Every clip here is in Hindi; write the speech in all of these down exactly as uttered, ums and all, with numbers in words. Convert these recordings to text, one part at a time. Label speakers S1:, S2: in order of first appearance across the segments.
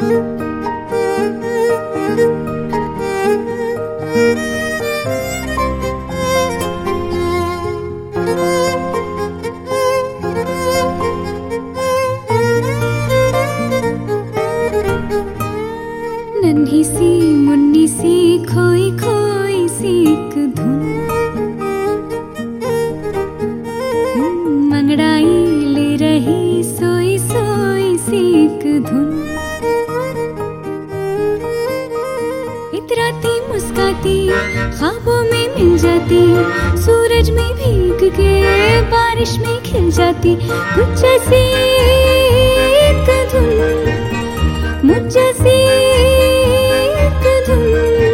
S1: नन्ही सी मुन्नी सी खोई खोई सी एक धुन, मंगड़ाई ले रही सोई सोई सी एक धुन। इतराती मुस्काती ख्वाबों में मिल जाती, सूरज में भीग के बारिश में खिल जाती। कुछ जैसी एक धुन, मुझ जैसी एक धुन,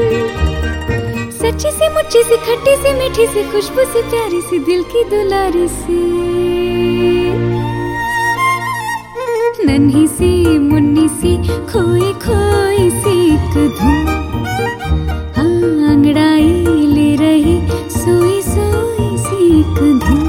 S1: सच्ची सी मुच्ची सी खट्टी सी मीठी सी खुशबू सी प्यारी सी दिल की दुलारी सी। नन्ही सी मुन्नी सी खोई खोई सी एक धुन, हाँ अंगड़ाई ले रही सोई सोई सी एक धुन।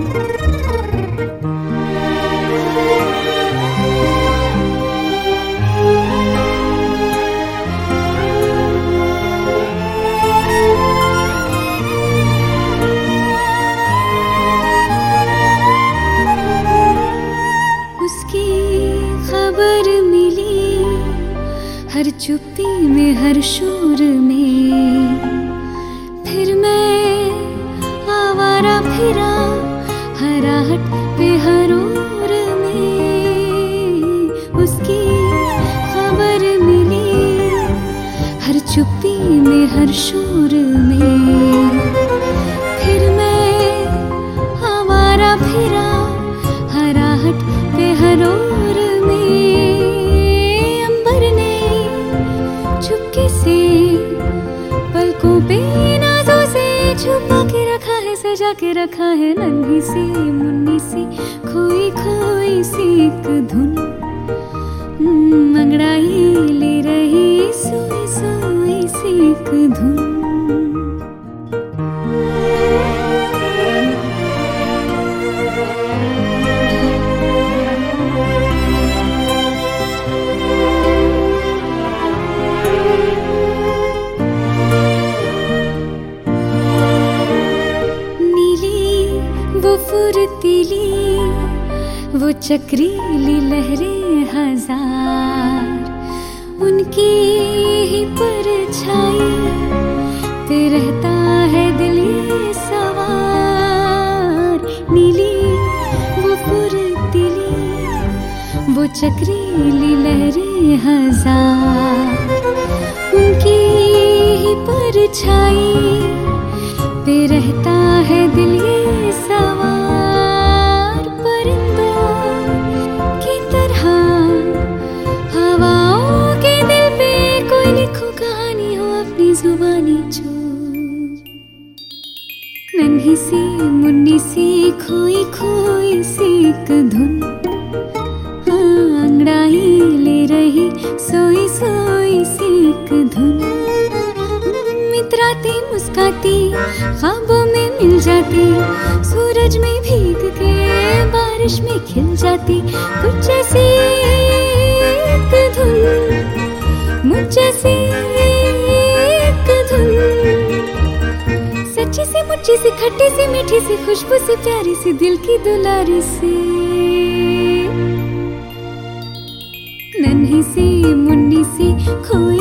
S1: खबर मिली हर चुप्पी में हर शोर में, फिर मैं आवारा फिरा हर आहट पे हर ओर में। उसकी खबर मिली हर चुप्पी में हर शोर में, फिर मैं आवारा फिरा हर आहट पे हर ओर में। अंबर ने चुपके से पलकों पे नाजों से छुपा के रखा है, सजा के रखा है। नन्ही सी मुन्नी सी खोई खोई सी एक धुन, अंगड़ाई ले रही सोई सोई सी एक धुन। वो फुर्तीली वो चक्रीली लहरें हजार, उनकी ही परछाई पे रहता है दिल ये सवार। नीली वो फुर्तीली वो चक्रीली लहरें हजार, उनकी ही परछाई पे रहता है दिल ये सवार। परिंदों की तरह हवाओं के दिल पे कोई लिखो कहानी हो अपनी जुबानी जो। नन्ही सी मुन्नी सी खोई खोई सी एक धुन, हाँ अंगड़ाई ले रही सोई सोई सी एक धुन। इतराती मुस्काती ख्वाबों में मिल जाती, सूरज में भीग के बारिश में खिल जाती। कुछ जैसी एक धुन, मुझ जैसी एक धुन, सच्ची सी मुच्ची सी खट्टी सी मीठी सी खुशबू सी प्यारी सी दिल की दुलारी सी। नन्ही सी मुन्नी सी खोई